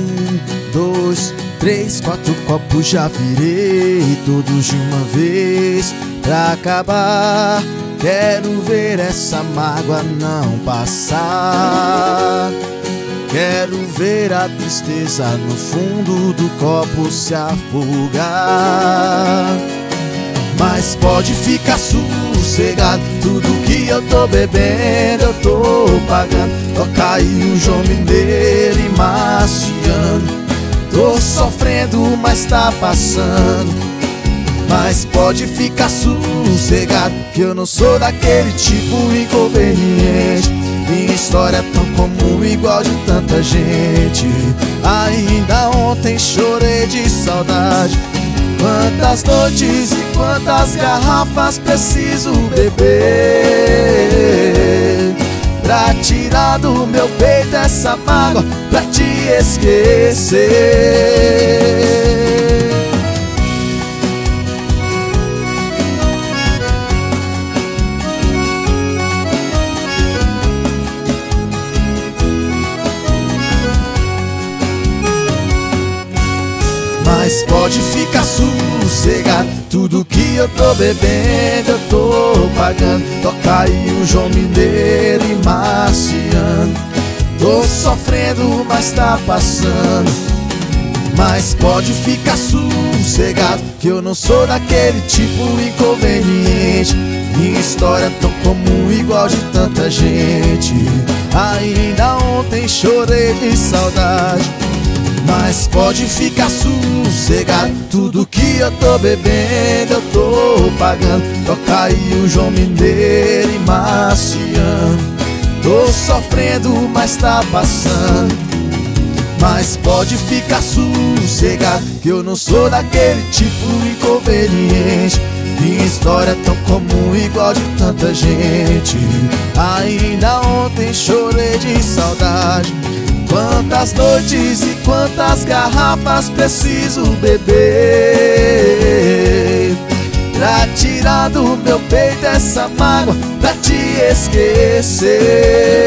2, 3, 4 copos já virei, todos de uma vez pra acabar. Quero ver essa mágoa não passar. Quero ver a tristeza no fundo do copo se afogar. Mas pode ficar sossegado, tudo que eu tô bebendo eu tô pagando. Toca aí o João Mineiro e Marciano. Tô sofrendo, mas tá passando. Mas pode ficar sossegado, que eu não sou daquele tipo inconveniente. Minha história é tão comum, igual de tanta gente. Ainda ontem chorei de saudade. Quantas noites e quantas garrafas preciso beber pra tirar do meu peito essa mágoa, pra te esquecer. Mas pode ficar sossegado, tudo que eu tô bebendo eu tô pagando. Toca aí o João Mineiro e Marciano. Tô sofrendo, mas tá passando. Mas pode ficar sossegado, que eu não sou daquele tipo inconveniente. Minha história é tão comum, igual de tanta gente. Ainda ontem chorei de saudade. Mas pode ficar sossegado, tudo que eu tô bebendo eu tô pagando. Toca aí o João Mineiro e Marciano. Tô sofrendo, mas tá passando. Mas pode ficar sossegado, que eu não sou daquele tipo inconveniente. Minha história é tão comum, igual de tanta gente. Ainda ontem chorei de saudade. Quantas noites e quantas garrafas preciso beber pra tirar do meu peito essa mágoa, pra te esquecer.